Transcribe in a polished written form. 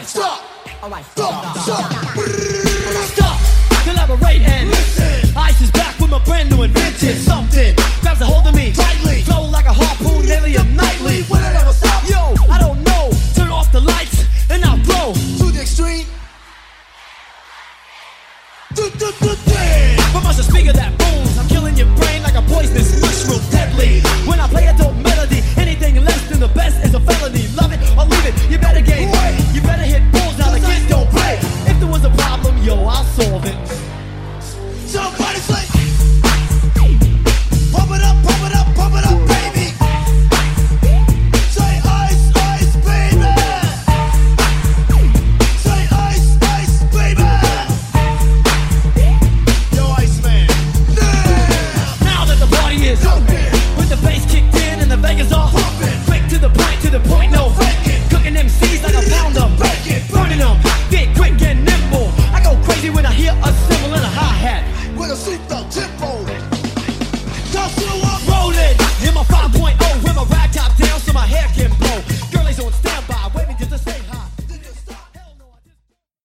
Alright, stop. Alright, stop. Stop. Collaborate and listen. Ice is back with my brand new invention. Something grabs a hold of me tightly. Flow like a harpoon daily and nightly. Will it ever stop? Yo, I don't know. Turn off the lights and I'll blow to the extreme. From a speaker that booms, I'm killing your brain like a poisonous mushroom, deadly. When I play a dope melody, anything less than the best is a felony. Love it or leave it, you better gain weight. You better hit bulls, now the kids don't play. If there was a problem, yo, I'll solve it. Somebody say, pump it up, pump it up, pump it up, baby. Say ice, ice, baby. Say ice, ice, baby. Yo, Iceman. Yeah. Now that the party is jumping, with the bass kicked in and the Vegas are pumping, quick to the point, no